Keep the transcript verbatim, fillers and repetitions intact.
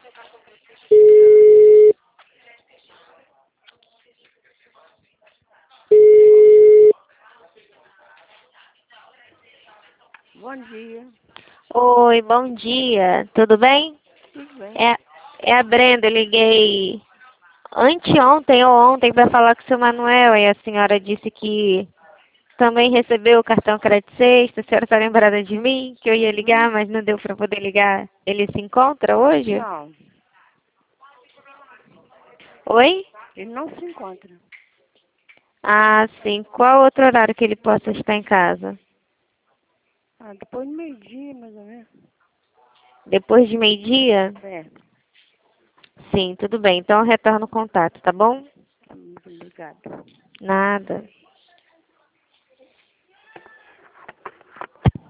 Bom dia. Oi, bom dia. Tudo bem? Tudo bem? É, é a Brenda. Eu liguei anteontem ou ontem para falar com o seu Manuel e a senhora disse que também recebeu o cartão crédito sexta. A senhora está lembrada de mim? Que eu ia ligar, Uhum. mas não deu para poder ligar. Ele se encontra hoje? Não, Oi? ele não se encontra. Ah, sim. Qual outro horário que ele possa estar em casa? Ah, depois do meio-dia, mais ou menos. Depois de meio-dia? É, Sim, tudo bem. Então eu retorno o contato, tá bom? tá muito obrigada. Nada.